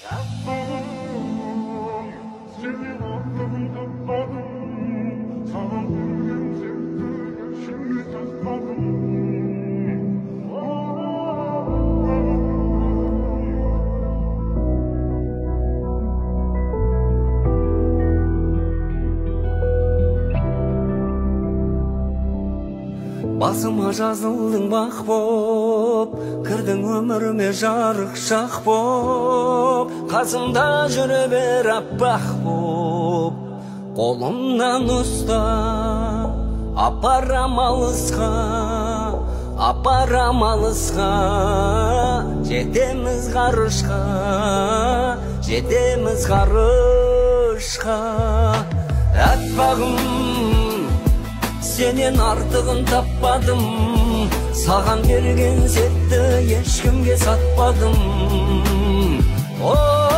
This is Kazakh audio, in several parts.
Басыма жазылдың бақ боп, кірдің өміріме жарық шақ боп, қасымда жүре бер аппақ боп, қолымнан ұста, апарам алысқа, жетеміз ғарышқа, жетеміз ғарышқа. Әппағым, сенен артығын таппадым, саған берген сәтті ешкімге сатпадым. О,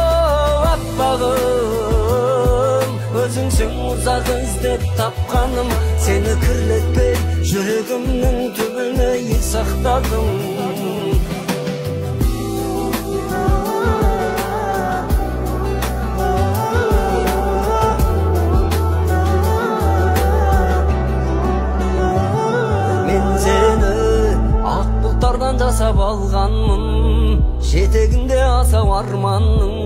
аппағым, өзіңсің ұзақ іздеп тапқаным, сені кірлетпей жүрегімнің түбіне сақтадым. Жасап алғанмын, жетегінде асау арманның.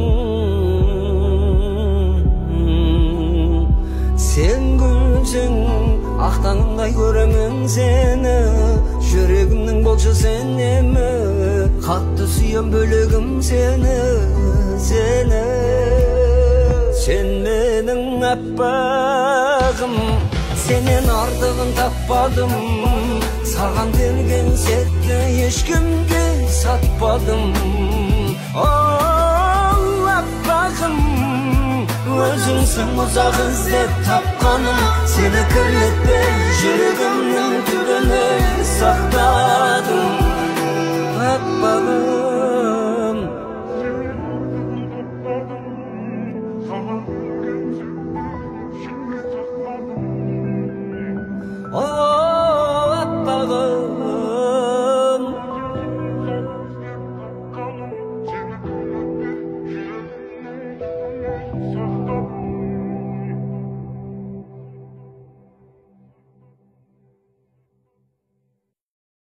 Сен күлсең, ақтаңындай көремін сені, жүрегімнің болшы сенемі, қатты сүйем бөлегім сені, сені. Сен менің әппағым, сенен артығын таппадым, саған берген сәтті ешкімге сатпадым. О, аппағым, өзіңсің ұзақ іздеп тапқаным, сені кірлетпей жүрегімнің